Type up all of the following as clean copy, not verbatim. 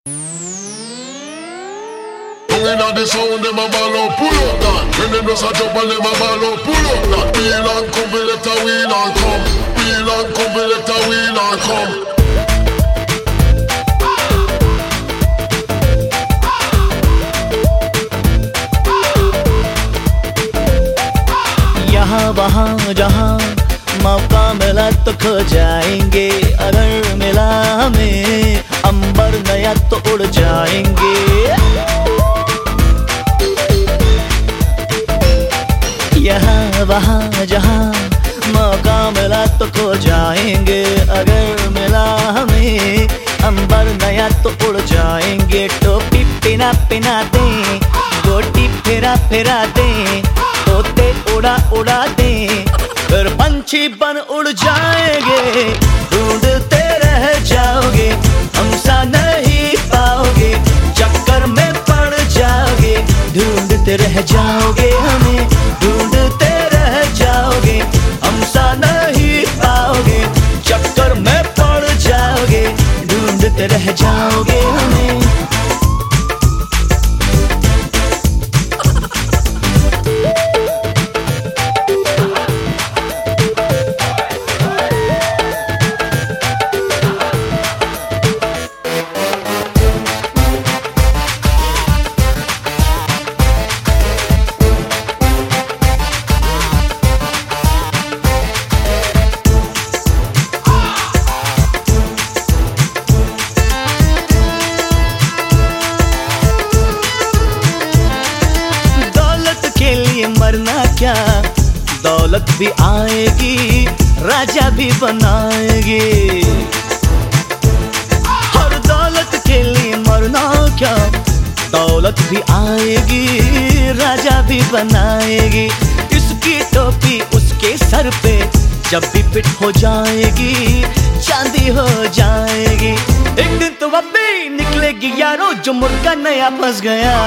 Inna the sound, them a ball out, pull up that. When them just a jump and them a ball out, pull up that. Wheel and come, we let a wheel and come. Wheel and come, we let a wheel and come. यहाँ वहाँ जहाँ मौका मिला तो खो जाएंगे, अगर मिला हमें अंबर नया तो उड़ जाएंगे। यहाँ वहाँ जहाँ मौका मिला तो खो जाएंगे, अगर मिला हमें अंबर नया तो उड़ जाएंगे। टोपी पिना पिना दें, गोटी फिरा फिरा दें, तोते उड़ा उड़ा दें, फिर पंछी बन उड़ जाएंगे। ढूंढते रह जाओगे, हमसा नहीं पाओगे, चक्कर में पड़ जाओगे। ढूंढते रह जाओगे हमें, ढूंढते रह जाओगे, हमसा नहीं पाओगे, चक्कर में पड़ जाओगे। ढूंढते रह जाओगे हमें। मरना क्या, दौलत भी आएगी, राजा भी बनाएगी। हर दौलत के लिए मरना क्या, दौलत भी आएगी, राजा भी बनाएगी। इसकी टोपी उसके सर पे जब भी फिट हो जाएगी, चांदी हो जाएगी। एक दिन तो अब भी निकलेगी यारो, जो मुर्गा नया फंस गया।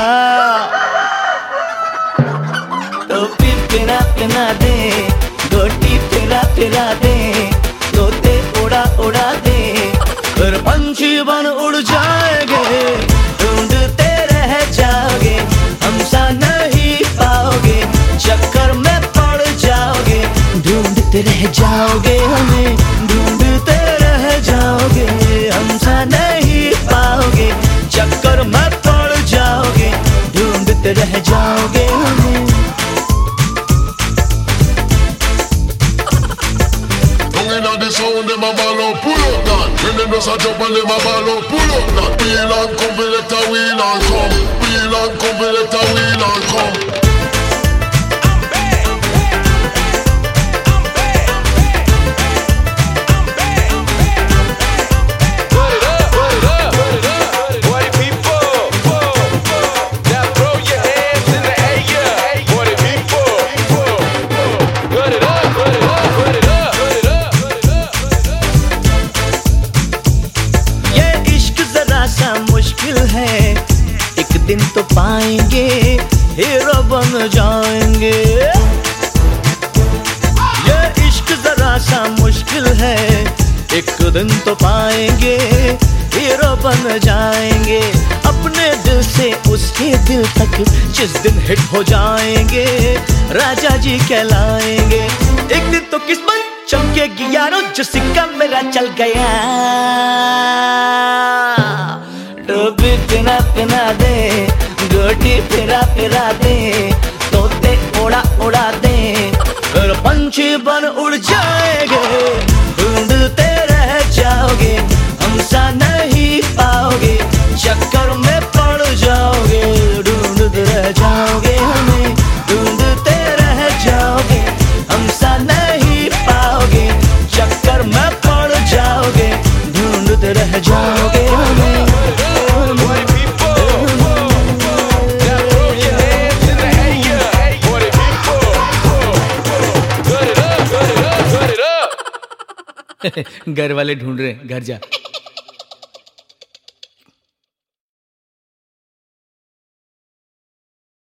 टोपी पिना पिना दे, गोटी फिरा फिरा दे, तोते उड़ा उड़ा दे, फिर पंछी बन उड़ जाएंगे। ढूंढते रह जाओगे, हमसा नहीं पाओगे, चक्कर में पड़ जाओगे। ढूंढते रह जाओगे हमें, ढूंढते रह जाओगे, हमसा नहीं पाओगे, चक्कर में पड़ जाओगे। ढूंढते रह जाओगे हमें। Inna the sound, them a ball out, pull up that. When them just a jump and them a ball out, pull up that. Wheel and come, we let a wheel and come. Wheel and come, we let a wheel and come. मुश्किल है, एक दिन तो पाएंगे, hero बन जाएंगे। ये इश्क जरा सा मुश्किल है, एक दिन तो पाएंगे, हीरो बन जाएंगे। अपने दिल से उसके दिल तक जिस दिन हिट हो जाएंगे, राजा जी कहलाएंगे। एक दिन तो किस्मत चमकेगी यारो, जो सिक्का मेरा चल गया। टोपी पिना पिना दे, गोटी फिरा फिरा दे, तोते उड़ा उड़ा दे, फिर पंछी बन उड़ जाएंगे। ढूंढते रह जाओगे, हमसा नहीं पाओगे, चक्कर में पड़ जाओगे। ढूंढते रह जाओगे हमें, ढूंढते रह जाओगे, हमसा नहीं पाओगे, चक्कर में पड़ जाओगे। ढूंढते रह जाओगे हमें। घर वाले ढूंढ रहे, घर जा।